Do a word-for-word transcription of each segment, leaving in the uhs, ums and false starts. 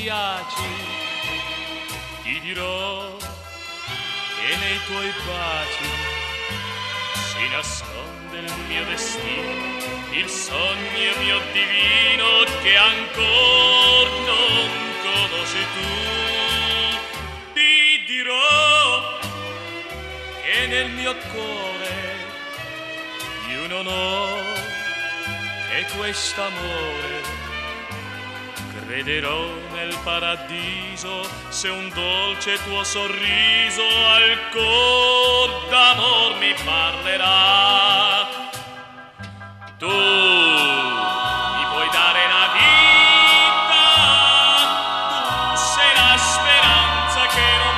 piaci, ti dirò che nei tuoi baci si nasconde il mio destino, il sogno mio divino che ancora non conosci tu. Ti dirò che nel mio cuore io non ho che quest'amore. Crederò nel paradiso se un dolce tuo sorriso al cor d'amor mi parlerà. Tu mi puoi dare la vita, tu sei la speranza che non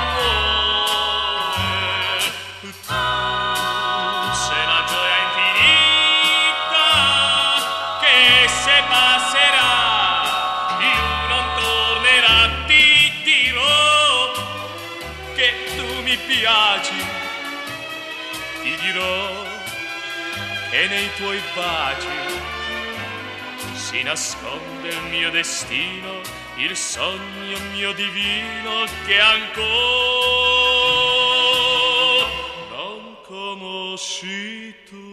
muore, tu sei la gioia infinita che se passerà mi piaci, ti dirò che nei tuoi baci si nasconde il mio destino, il sogno mio divino che ancora non conosci tu.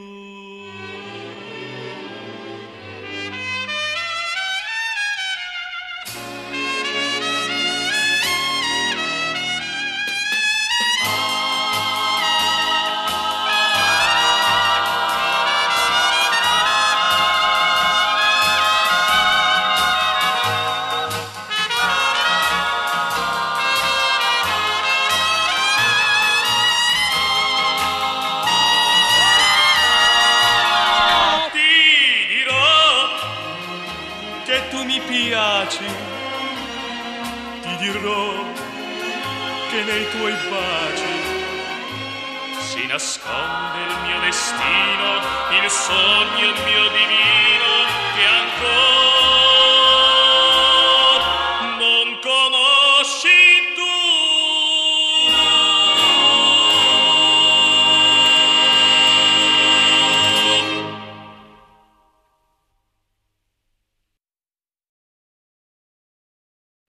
Che tu mi piaci, ti dirò che nei tuoi baci si nasconde il mio destino, il sogno mio di